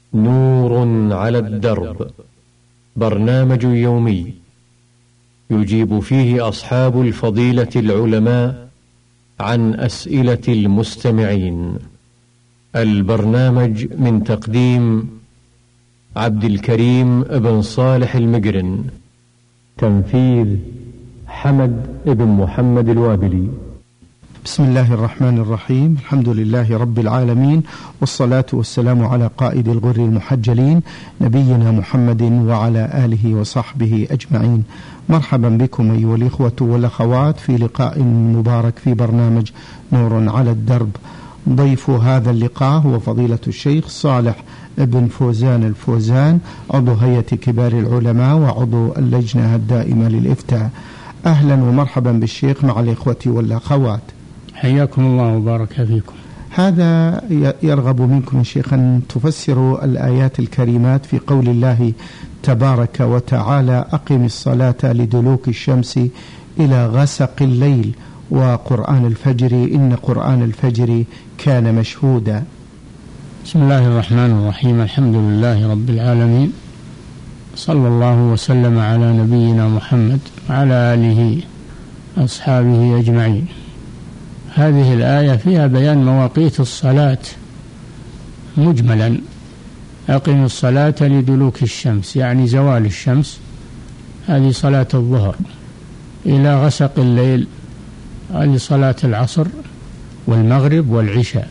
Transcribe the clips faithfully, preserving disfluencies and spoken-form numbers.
نور على الدرب، برنامج يومي يجيب فيه أصحاب الفضيلة العلماء عن أسئلة المستمعين. البرنامج من تقديم عبد الكريم بن صالح المقرن، تنفيذ حمد بن محمد الوابلي. بسم الله الرحمن الرحيم، الحمد لله رب العالمين، والصلاة والسلام على قائد الغر المحجلين نبينا محمد وعلى آله وصحبه أجمعين. مرحبا بكم أيها الإخوة والأخوات في لقاء مبارك في برنامج نور على الدرب. ضيف هذا اللقاء هو فضيلة الشيخ صالح بن فوزان الفوزان، عضو هيئة كبار العلماء وعضو اللجنة الدائمة للإفتاء. أهلا ومرحبا بالشيخ مع الإخوة والأخوات. حياكم الله وبارك فيكم. هذا يرغب منكم الشيخ أن تفسروا الآيات الكريمات في قول الله تبارك وتعالى: أقم الصلاة لدلوك الشمس إلى غسق الليل وقرآن الفجر إن قرآن الفجر كان مشهودا. بسم الله الرحمن الرحيم، الحمد لله رب العالمين، صلى الله وسلم على نبينا محمد وعلى آله أصحابه أجمعين. هذه الآية فيها بيان مواقيت الصلاة مجملا. أقم الصلاة لدلوك الشمس يعني زوال الشمس، هذه صلاة الظهر، إلى غسق الليل هذه صلاة العصر والمغرب والعشاء،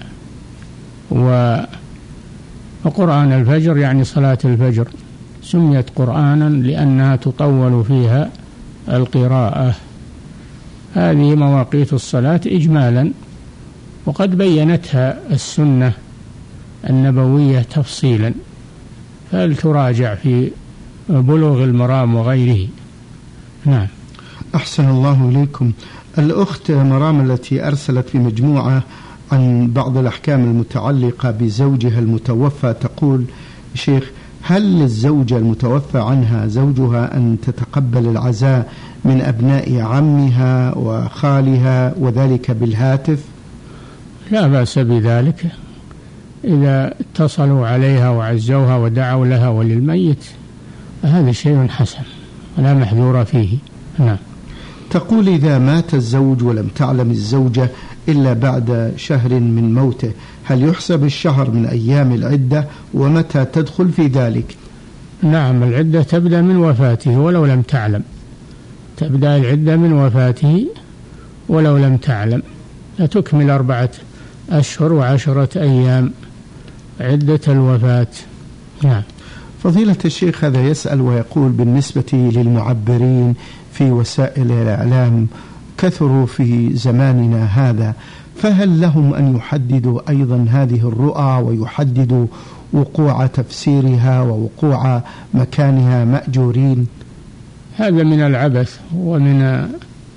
وقرآن الفجر يعني صلاة الفجر، سميت قرآنا لأنها تطول فيها القراءة. هذه مواقيت الصلاة إجمالا، وقد بينتها السنة النبوية تفصيلا، فلتراجع في بلوغ المرام وغيره. نعم. أحسن الله إليكم. الأخت مرام التي أرسلت في مجموعة عن بعض الأحكام المتعلقة بزوجها المتوفى تقول: شيخ، هل للزوجة المتوفى عنها زوجها أن تتقبل العزاء من أبناء عمها وخالها وذلك بالهاتف؟ لا بأس بذلك، إذا اتصلوا عليها وعزوها ودعوا لها وللميت هذا شيء حسن ولا محذور فيه. نعم. تقول: إذا مات الزوج ولم تعلم الزوجة إلا بعد شهر من موته، هل يحسب الشهر من أيام العدة ومتى تدخل في ذلك؟ نعم، العدة تبدأ من وفاته ولو لم تعلم، تبدأ العدة من وفاته ولو لم تعلم، فتكمل أربعة أشهر وعشرة أيام عدة الوفاة. نعم. فضيلة الشيخ، هذا يسأل ويقول: بالنسبة للمعبرين في وسائل الإعلام كثروا في زماننا هذا، فهل لهم أن يحددوا أيضا هذه الرؤى ويحددوا وقوع تفسيرها ووقوع مكانها مأجورين؟ هذا من العبث ومن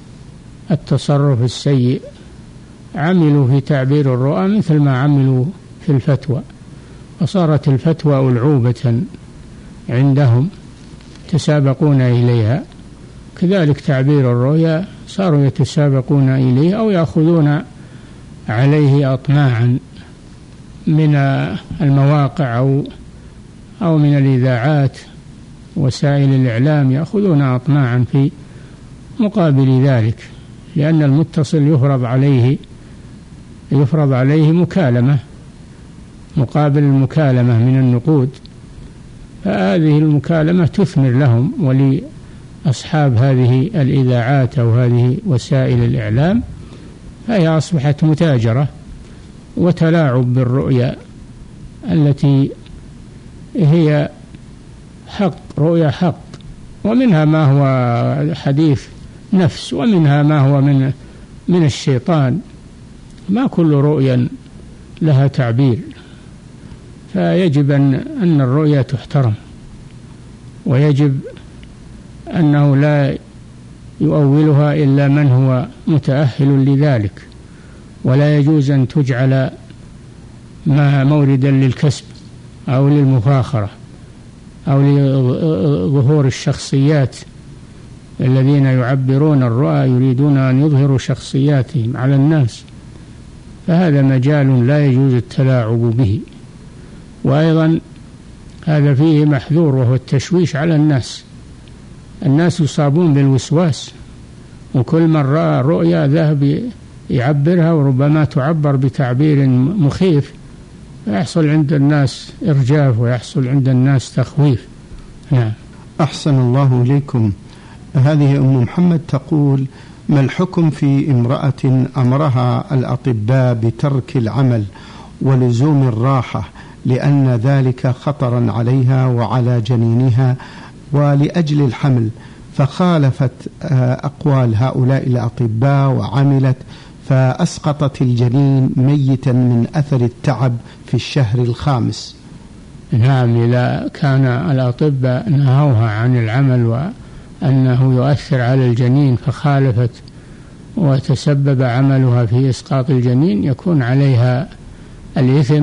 التصرف السيء. عملوا في تعبير الرؤى مثل ما عملوا في الفتوى، وصارت الفتوى ألعوبة عندهم يتسابقون إليها، كذلك تعبير الرؤيا صاروا يتسابقون إليه أو يأخذون عليه أطماعا من المواقع أو أو من الإذاعات وسائل الإعلام، يأخذون أطماعا في مقابل ذلك، لأن المتصل يفرض عليه يفرض عليه مكالمة مقابل المكالمة من النقود، فهذه المكالمة تثمر لهم ولأصحاب هذه الإذاعات أو هذه وسائل الإعلام، فهي أصبحت متاجرة وتلاعب بالرؤيا التي هي حق، رؤيا حق، ومنها ما هو حديث نفس ومنها ما هو من من الشيطان، ما كل رؤيا لها تعبير، فيجب أن أن الرؤيا تحترم، ويجب أنه لا يؤولها إلا من هو متأهل لذلك، ولا يجوز أن تجعل ما موردا للكسب أو للمفاخرة أو لظهور الشخصيات الذين يعبرون الرؤى يريدون أن يظهروا شخصياتهم على الناس، فهذا مجال لا يجوز التلاعب به. وأيضا هذا فيه محذور، وهو التشويش على الناس. الناس يصابون بالوسواس، وكل من رأى رؤيا ذهب يعبرها، وربما تعبر بتعبير مخيف، يحصل عند الناس إرجاف ويحصل عند الناس تخويف. نعم. أحسن الله إليكم. هذه أم محمد تقول: ما الحكم في امرأة أمرها الأطباء بترك العمل ولزوم الراحة لأن ذلك خطرا عليها وعلى جنينها ولأجل الحمل، فخالفت أقوال هؤلاء الأطباء وعملت فأسقطت الجنين ميتا من أثر التعب في الشهر الخامس؟ نعم، إذا كان الأطباء نهوها عن العمل وأنه يؤثر على الجنين فخالفت وتسبب عملها في إسقاط الجنين، يكون عليها الإثم،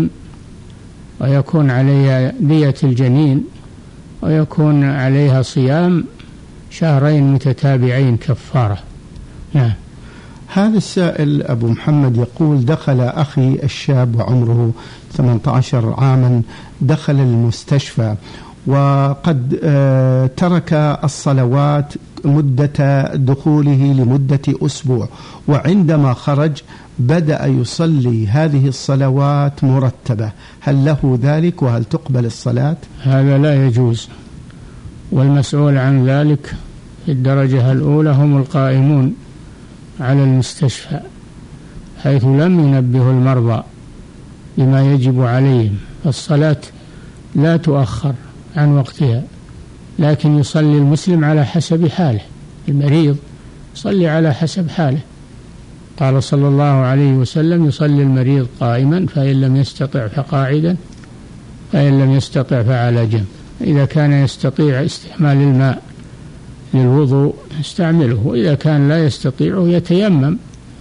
ويكون عليها دية الجنين، ويكون عليها صيام شهرين متتابعين كفارة. نعم. هذا السائل أبو محمد يقول: دخل أخي الشاب وعمره ثمانية عشر عاما دخل المستشفى، وقد ترك الصلوات مدة دخوله لمدة أسبوع، وعندما خرج بدأ يصلي هذه الصلوات مرتبة، هل له ذلك وهل تقبل الصلاة؟ هذا لا يجوز، والمسؤول عن ذلك في الدرجة الأولى هم القائمون على المستشفى، حيث لم ينبه المرضى بما يجب عليهم. فالصلاة لا تؤخر عن وقتها، لكن يصلي المسلم على حسب حاله. المريض يصلي على حسب حاله. قال صلى الله عليه وسلم: يصلي المريض قائما، فإن لم يستطع فقاعدا، فإن لم يستطع فعلى جنب. إذا كان يستطيع استعمال الماء للوضوء استعمله، وإذا كان لا يستطيعه يتيمم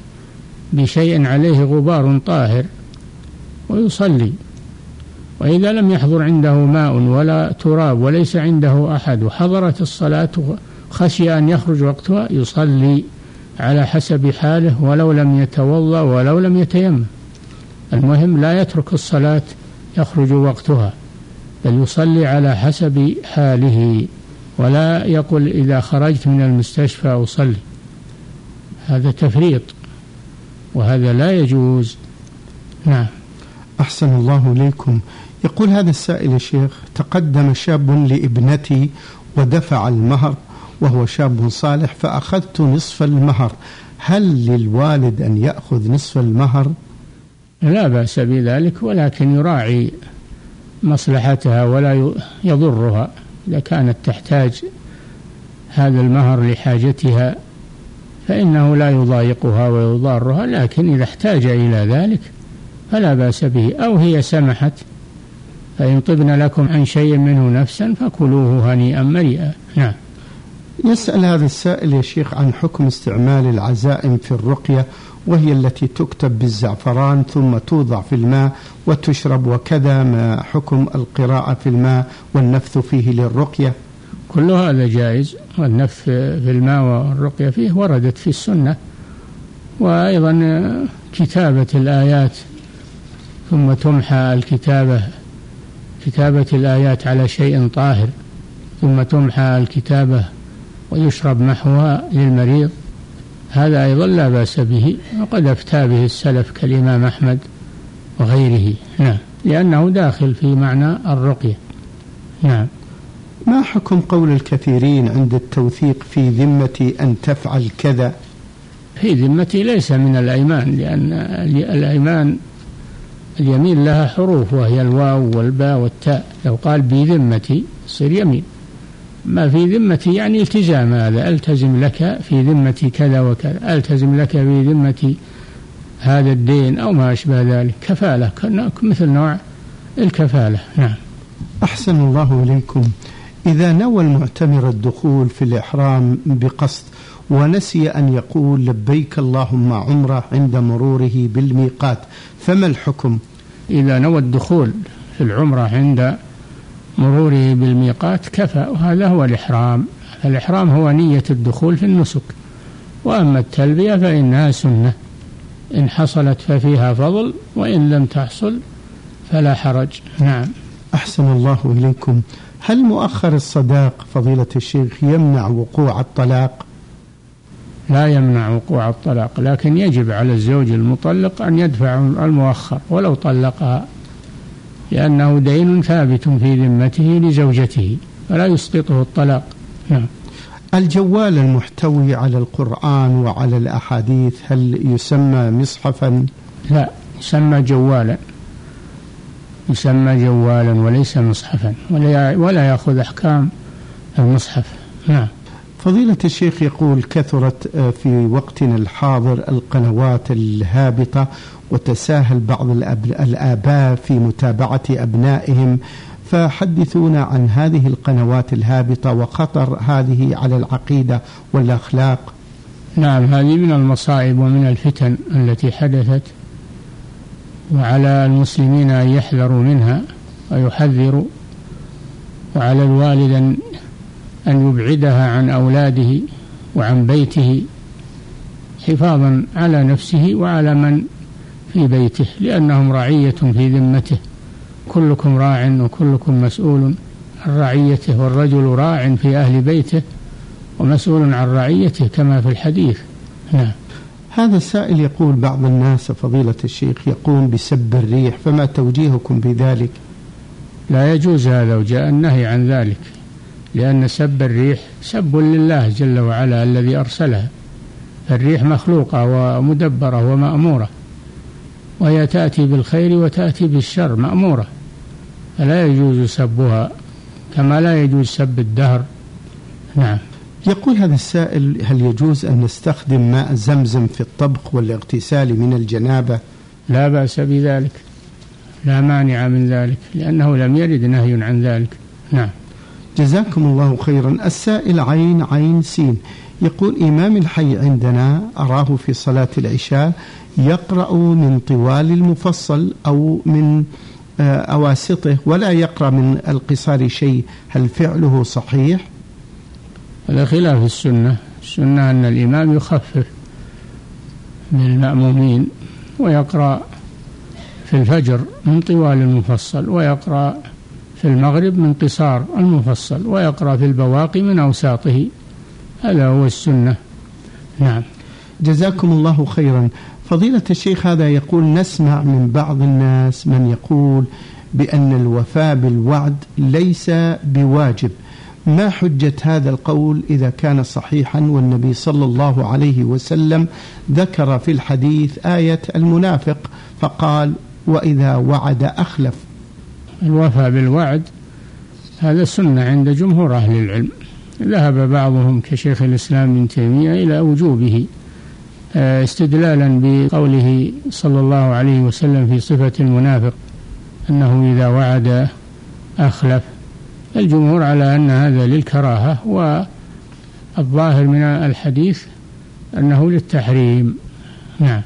بشيء عليه غبار طاهر ويصلي. وإذا لم يحضر عنده ماء ولا تراب وليس عنده أحد وحضرت الصلاة خشي أن يخرج وقتها، يصلي على حسب حاله ولو لم يتوضأ ولو لم يتيمم. المهم لا يترك الصلاة يخرج وقتها، بل يصلي على حسب حاله، ولا يقول إذا خرجت من المستشفى أصلي. هذا تفريط، وهذا لا يجوز. نعم. أحسن الله إليكم. يقول هذا السائل: يا شيخ، تقدم شاب لابنتي ودفع المهر وهو شاب صالح، فأخذت نصف المهر، هل للوالد أن يأخذ نصف المهر؟ لا بأس بذلك، ولكن يراعي مصلحتها ولا يضرها. إذا كانت تحتاج هذا المهر لحاجتها فإنه لا يضايقها ويضارها، لكن إذا احتاج إلى ذلك فلا بأس به. أو هي سمحت، فإن طبن لكم عن شيء منه نفسا فكلوه هنيئا مريئا. نعم. يسأل هذا السائل: يا شيخ، عن حكم استعمال العزائم في الرقية، وهي التي تكتب بالزعفران ثم توضع في الماء وتشرب، وكذا ما حكم القراءة في الماء والنفث فيه للرقية؟ كل هذا جائز، والنفث في الماء والرقية فيه وردت في السنة. وأيضا كتابة الآيات ثم تمحى الكتابة كتابة الآيات على شيء طاهر ثم تمحى الكتابة ويشرب محوها للمريض، هذا أيضا لا بأس به، وقد أفتى به السلف كالإمام أحمد وغيره. نعم، لأنه داخل في معنى الرقية. نعم. ما حكم قول الكثيرين عند التوثيق في ذمتي أن تفعل كذا؟ في ذمتي ليس من الأيمان، لأن الأيمان اليمين لها حروف، وهي الواو والباء والتاء. لو قال بذمتي يصير يمين. ما في ذمتي يعني التزام، هذا ألتزم لك في ذمتي كذا وكذا، ألتزم لك في ذمتي هذا الدين أو ما أشبه ذلك. كفالة مثل نوع الكفالة. نعم. أحسن الله إليكم. إذا نوى المعتمر الدخول في الإحرام بقصد ونسي أن يقول لبيك اللهم عمره عند مروره بالميقات، فما الحكم؟ إذا نوى الدخول في العمرة عند مروره بالميقات كفى، وهذا هو الإحرام. الإحرام هو نية الدخول في النسك، وأما التلبية فإنها سنة، إن حصلت ففيها فضل، وإن لم تحصل فلا حرج. نعم. أحسن الله إليكم. هل مؤخر الصداق فضيلة الشيخ يمنع وقوع الطلاق؟ لا يمنع وقوع الطلاق، لكن يجب على الزوج المطلق أن يدفع المؤخر ولو طلقها، لأنه دين ثابت في ذمته لزوجته فلا يسقطه الطلاق. نعم. الجوال المحتوي على القرآن وعلى الأحاديث هل يسمى مصحفا؟ لا، يسمى جوالا، يسمى جوالا وليس مصحفا، ولا ولا يأخذ أحكام المصحف. نعم. فضيلة الشيخ يقول كثرت في وقتنا الحاضر القنوات الهابطة، وتساهل بعض الآباء في متابعة أبنائهم، فحدثونا عن هذه القنوات الهابطة وخطر هذه على العقيدة والأخلاق. نعم، هذه من المصائب ومن الفتن التي حدثت، وعلى المسلمين أن يحذروا منها ويحذروا، وعلى الوالد أن يبعدها عن أولاده وعن بيته حفاظا على نفسه وعلى من في بيته، لأنهم رعية في ذمته. كلكم راع وكلكم مسؤول عن رعيته، والرجل راع في أهل بيته ومسؤول عن رعيته كما في الحديث. نعم. هذا السائل يقول بعض الناس فضيلة الشيخ يقوم بسب الريح، فما توجيهكم بذلك؟ لا يجوز هذا، وجاء النهي عن ذلك، لأن سب الريح سب لله جل وعلا الذي أرسلها. الريح مخلوقة ومدبرة ومأمورة، وهي تأتي بالخير وتأتي بالشر، مأمورة، فلا يجوز سبها كما لا يجوز سب الدهر. نعم. يقول هذا السائل هل يجوز أن نستخدم ماء زمزم في الطبخ والاغتسال من الجنابة؟ لا بأس بذلك، لا مانع من ذلك، لأنه لم يرد نهي عن ذلك. نعم. جزاكم الله خيرا. السائل عين عين سين يقول إمام الحي عندنا أراه في صلاة العشاء يقرأ من طوال المفصل أو من أواسطه ولا يقرأ من القصار شيء، هل فعله صحيح؟ هذا خلاف السنة. السنة أن الإمام يخفف من المأمومين ويقرأ في الفجر من طوال المفصل، ويقرأ في المغرب من قصار المفصل، ويقرأ في البواقي من أوساطه. هذا هو السنة. نعم. جزاكم الله خيرا. فضيلة الشيخ هذا يقول نسمع من بعض الناس من يقول بأن الوفاء بالوعد ليس بواجب، ما حجة هذا القول إذا كان صحيحا والنبي صلى الله عليه وسلم ذكر في الحديث آية المنافق فقال وإذا وعد أخلف؟ الوفاء بالوعد هذا سنة عند جمهور أهل العلم، ذهب بعضهم كشيخ الإسلام ابن تيمية إلى وجوبه استدلالا بقوله صلى الله عليه وسلم في صفة المنافق أنه إذا وعد أخلف. الجمهور على أن هذا للكراهة، والظاهر من الحديث أنه للتحريم. نعم.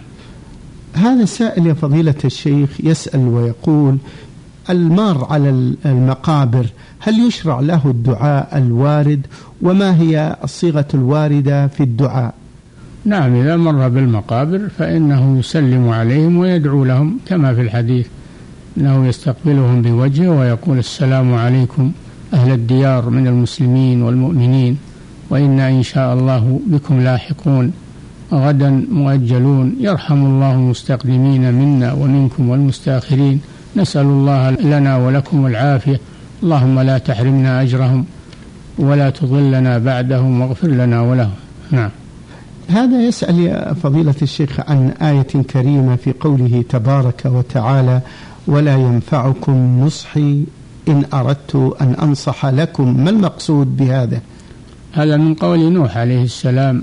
هذا السائل يا فضيلة الشيخ يسأل ويقول المار على المقابر هل يشرع له الدعاء الوارد، وما هي الصيغة الواردة في الدعاء؟ نعم، إذا مر بالمقابر فإنه يسلم عليهم ويدعو لهم كما في الحديث أنه يستقبلهم بوجهه ويقول السلام عليكم أهل الديار من المسلمين والمؤمنين، وإنا إن شاء الله بكم لاحقون غدا مؤجلون، يرحم الله المستقدمين منا ومنكم والمستأخرين، نسأل الله لنا ولكم العافية، اللهم لا تحرمنا أجرهم ولا تضلنا بعدهم واغفر لنا ولهم. نعم. هذا يسأل يا فضيلة الشيخ عن آية كريمة في قوله تبارك وتعالى ولا ينفعكم نصحي إن أردت أن أنصح لكم، ما المقصود بهذا؟ هذا من قول نوح عليه السلام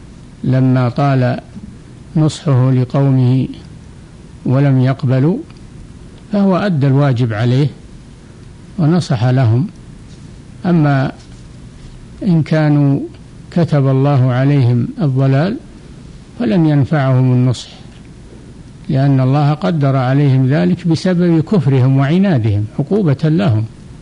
لما طال نصحه لقومه ولم يقبلوا، فهو أدى الواجب عليه ونصح لهم. أما إن كانوا كتب الله عليهم الضلال فلن ينفعهم النصح، لأن الله قدر عليهم ذلك بسبب كفرهم وعنادهم عقوبة لهم.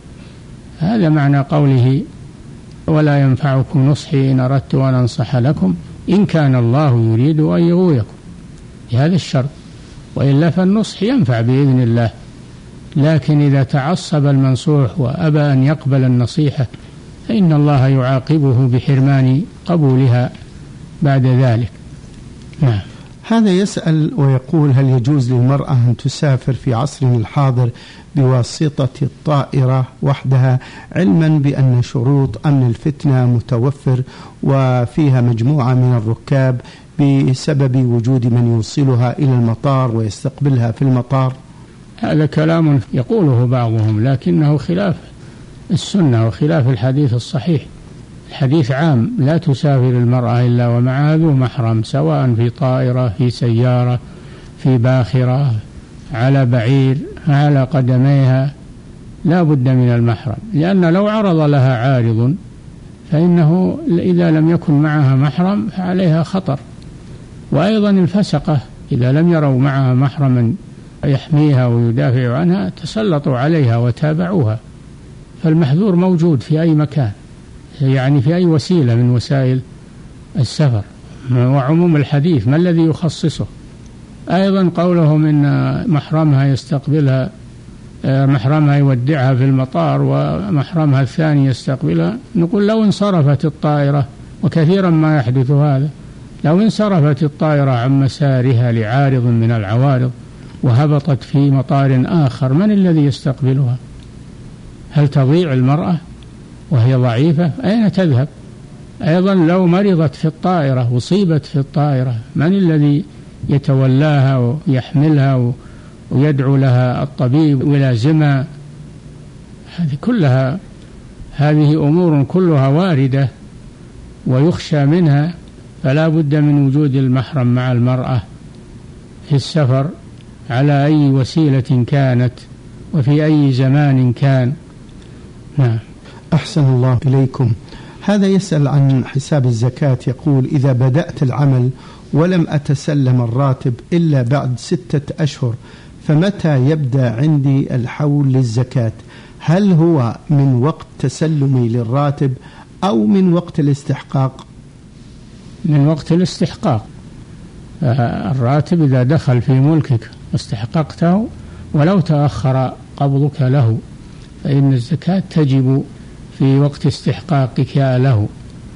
هذا معنى قوله ولا ينفعكم نصحي إن أردت أن أنصح لكم إن كان الله يريد أن يغويكم، بهذا الشرط، وإلا فالنصح ينفع بإذن الله، لكن إذا تعصب المنصوح وأبى أن يقبل النصيحة فإن الله يعاقبه بحرمان قبولها بعد ذلك. نعم. هذا يسأل ويقول: هل يجوز للمرأة أن تسافر في عصرنا الحاضر بواسطة الطائرة وحدها، علما بأن شروط أمن الفتنة متوفر وفيها مجموعة من الركاب بسبب وجود من يوصلها إلى المطار ويستقبلها في المطار؟ هذا كلام يقوله بعضهم لكنه خلاف السنة وخلاف الحديث الصحيح. الحديث عام: لا تسافر المرأة إلا ومعها ذو محرم، سواء في طائرة، في سيارة، في باخرة، على بعير، على قدميها، لا بد من المحرم، لأن لو عرض لها عارض فإنه إذا لم يكن معها محرم فعليها خطر. وأيضا الفسقة إذا لم يروا معها محرما يحميها ويدافع عنها تسلطوا عليها وتابعوها. فالمحذور موجود في أي مكان، يعني في أي وسيلة من وسائل السفر. وعموم الحديث ما الذي يخصصه؟ أيضا قولهم إن محرمها يستقبلها، محرمها يودعها في المطار ومحرمها الثاني يستقبلها، نقول لو انصرفت الطائرة، وكثيرا ما يحدث هذا، لو انصرفت الطائرة عن مسارها لعارض من العوارض وهبطت في مطار آخر، من الذي يستقبلها؟ هل تضيع المرأة وهي ضعيفة؟ أين تذهب؟ أيضا لو مرضت في الطائرة، أصيبت في الطائرة، من الذي يتولاها ويحملها ويدعو لها الطبيب ويلازمها؟ هذه كلها هذه أمور كلها واردة ويخشى منها، فلا بد من وجود المحرم مع المرأة في السفر على أي وسيلة كانت وفي أي زمان كان. نعم. أحسن الله إليكم. هذا يسأل عن حساب الزكاة، يقول: إذا بدأت العمل ولم أتسلم الراتب إلا بعد ستة أشهر، فمتى يبدأ عندي الحول للزكاة؟ هل هو من وقت تسلمي للراتب أو من وقت الاستحقاق؟ من وقت الاستحقاق. الراتب إذا دخل في ملكك واستحققته ولو تأخر قبضك له فإن الزكاة تجب في وقت استحقاقك له،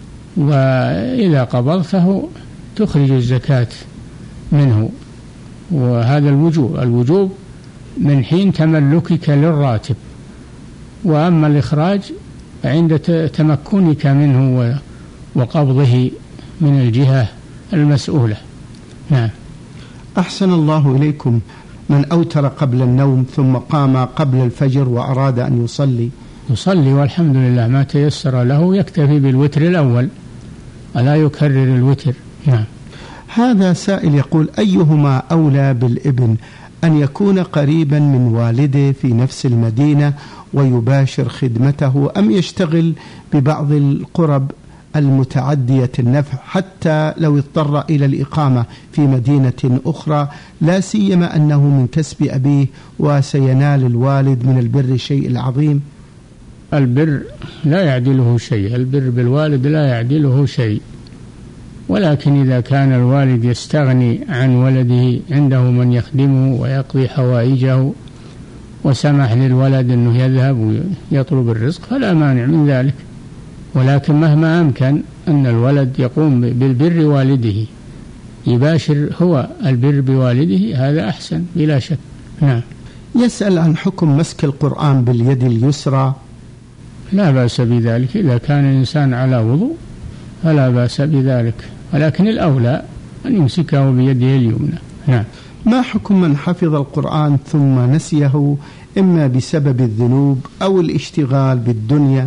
وإذا قبضته تخرج الزكاة منه. وهذا الوجوب الوجوب من حين تملكك للراتب، وأما الإخراج عند تمكنك منه وقبضه من الجهة المسؤولة. نعم. أحسن الله إليكم. من أوتر قبل النوم ثم قام قبل الفجر وأراد أن يصلي يصلي والحمد لله ما تيسر له، يكتفي بالوتر الأول ولا يكرر الوتر. نعم. هذا سائل يقول: أيهما أولى بالابن، أن يكون قريبا من والده في نفس المدينة ويباشر خدمته، أم يشتغل ببعض القرب المتعدية النفع حتى لو اضطر إلى الإقامة في مدينة أخرى، لا سيما أنه من كسب أبيه وسينال الوالد من البر الشيء العظيم؟ البر لا يعدله شيء، البر بالوالد لا يعدله شيء، ولكن إذا كان الوالد يستغني عن ولده، عنده من يخدمه ويقضي حوائجه، وسمح للولد أنه يذهب ويطلب الرزق فلا مانع من ذلك. ولكن مهما أمكن أن الولد يقوم بالبر والده، يباشر هو البر بوالده، هذا أحسن بلا شك. نعم. يسأل عن حكم مسك القرآن باليد اليسرى. لا بأس بذلك إذا كان الإنسان على وضوء فلا بأس بذلك، ولكن الأولى أن يمسكه بيده اليمنى. نعم. ما حكم من حفظ القرآن ثم نسيه إما بسبب الذنوب أو الاشتغال بالدنيا؟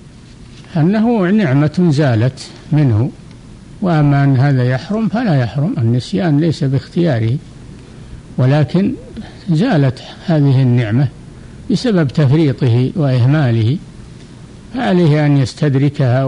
أنه نعمة زالت منه، وأما أن هذا يحرم فلا يحرم، النسيان ليس باختياره، ولكن زالت هذه النعمة بسبب تفريطه وإهماله، فعليه أن يستدركها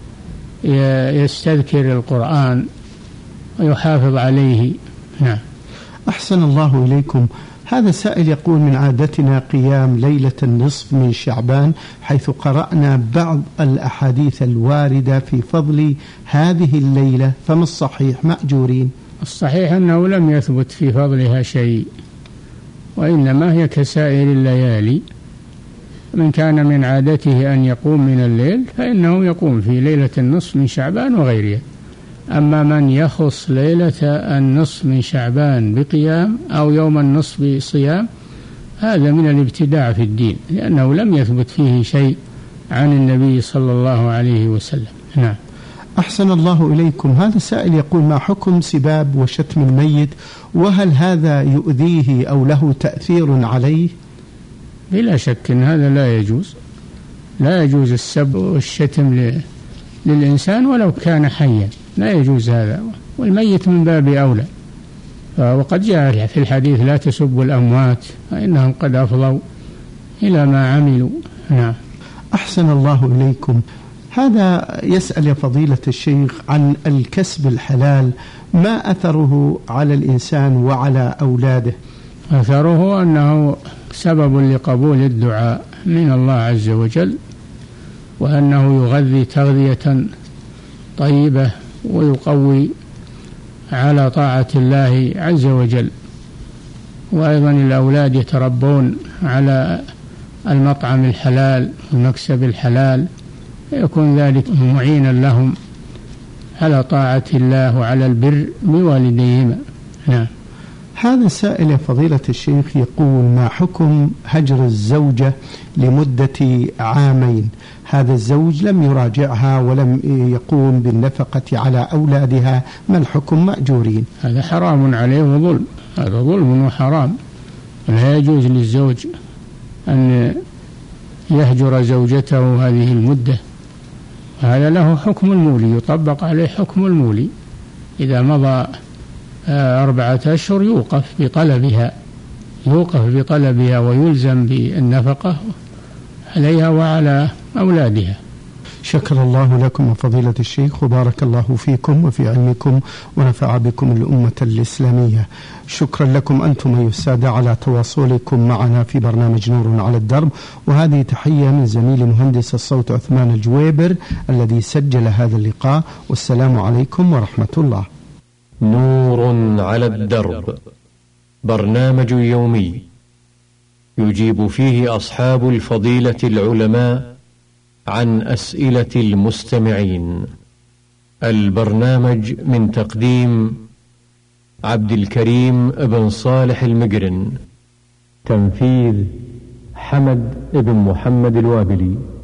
ويستذكر القرآن ويحافظ عليه. نعم. أحسن الله إليكم. هذا سائل يقول: من عادتنا قيام ليلة النصف من شعبان، حيث قرأنا بعض الأحاديث الواردة في فضل هذه الليلة، فما الصحيح؟ مأجورين. الصحيح أنه لم يثبت في فضلها شيء، وإنما هي كسائر الليالي. من كان من عادته أن يقوم من الليل فإنه يقوم في ليلة النصف من شعبان وغيرها. أما من يخص ليلة النصف من شعبان بقيام أو يوم النصف بصيام هذا من الابتداع في الدين، لأنه لم يثبت فيه شيء عن النبي صلى الله عليه وسلم. نعم. أحسن الله إليكم. هذا السائل يقول: ما حكم سباب وشتم الميت، وهل هذا يؤذيه أو له تأثير عليه؟ بلا شك أن هذا لا يجوز، لا يجوز السب والشتم للإنسان ولو كان حيا، لا يجوز هذا، والميت من باب أولى. وقد جاء في الحديث: لا تسبوا الأموات فإنهم قد أفضوا إلى ما عملوا. نعم. أحسن الله إليكم. هذا يسأل يا فضيلة الشيخ عن الكسب الحلال، ما أثره على الإنسان وعلى أولاده؟ أثره أنه سبب لقبول الدعاء من الله عز وجل، وأنه يغذي تغذية طيبة ويقوي على طاعة الله عز وجل. وأيضا الأولاد يتربون على المطعم الحلال والمكسب الحلال، يكون ذلك معينا لهم على طاعة الله وعلى البر بوالديهما. نعم. هذا السائل يا فضيلة الشيخ يقول: ما حكم هجر الزوجة لمدة عامين؟ هذا الزوج لم يراجعها ولم يقوم بالنفقة على أولادها، ما الحكم مأجورين؟ هذا حرام عليه وظلم، هذا ظلم وحرام. لا يجوز للزوج أن يهجر زوجته هذه المدة، هذا له حكم المولي، يطبق عليه حكم المولي. إذا مضى أربعة أشهر يوقف بطلبها يوقف بطلبها ويلزم بالنفقة عليها وعلى أولادها. شكر الله لكم فضيلة الشيخ، وبارك الله فيكم وفي علمكم ونفع بكم الأمة الإسلامية. شكرا لكم أنتم أيها السادة على تواصلكم معنا في برنامج نور على الدرب، وهذه تحية من زميل مهندس الصوت عثمان الجويبر الذي سجل هذا اللقاء، والسلام عليكم ورحمة الله. نور على الدرب، برنامج يومي يجيب فيه أصحاب الفضيلة العلماء عن أسئلة المستمعين. البرنامج من تقديم عبد الكريم بن صالح المقرن، تنفيذ حمد بن محمد الوابلي.